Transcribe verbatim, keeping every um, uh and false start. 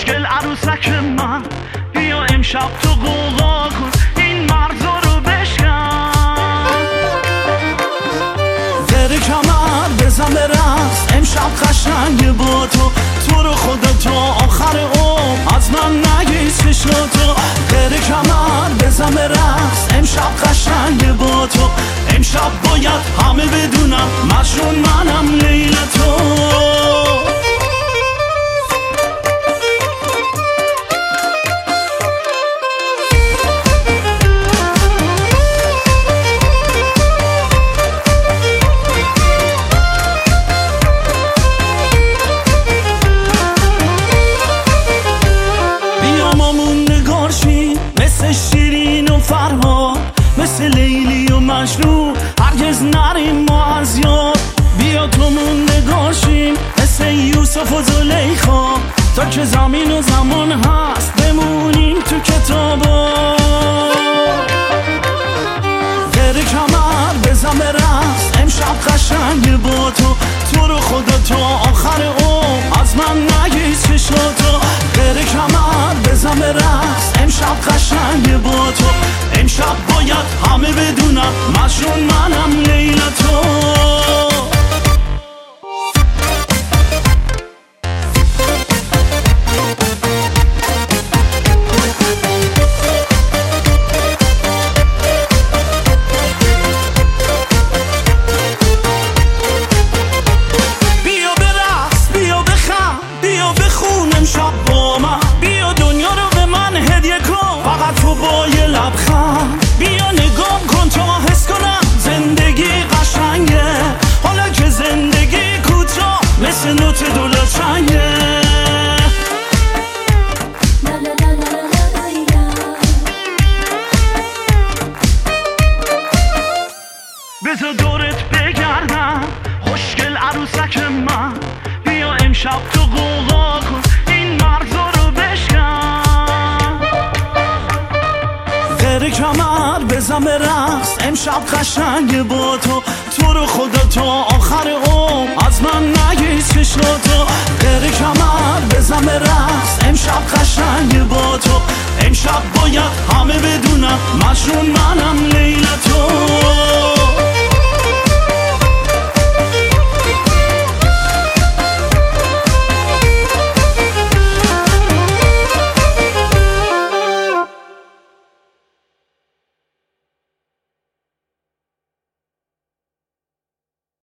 خوشگل عروسک من، بیا امشب تو قوقا کن این مرزا رو بشکن. بره کمر بزن به رقص امشب قشنگه با تو، تو رو خدا تا آخر عمر از من نگیز چشاتو. بره کمر بزن به رقص امشب قشنگه با تو، امشب باید همه بدونم مجنون منم لیل تو. مثل شیرین و فرهاد، مثل لیلی و مجنون، هرگز نریم ما از یاد. بیا تومون نگاشیم مثل یوسف و زلیخا، تا که زمین و زمان هست بمونیم تو کتابا. بره کمر بزن به رقص امشب قشنگه با تو، تو رو خدا تا آخر عمر از من نگیز چشاتو. بره کمر بزن به رقص امشب قشنگه با تو، امشب باید همه بدونم مجنون منم لیل تو. بیا برقص بیا بخند بیا بخون امشب با من، بیا دنیا رو به من هدیه کن فقط تو با یه لبخند. بیا نگام کن تا حس کنم زندگی قشنگه، حالا که زندگی کوتاه مثل نوت دلار چنگه. بذار دورت بگردم خوشگل عروسک من، بیا امشب تو قوقا کن این مرزا رو بشکن. بره کمر بزن به رقص امشب قشنگه با تو، تو رو خدا تا آخر عمر از من نگیز چشاتو. بره کمر بزن به رقص امشب قشنگه با تو، امشب باید همه بدونم مجنون منم لیل تو.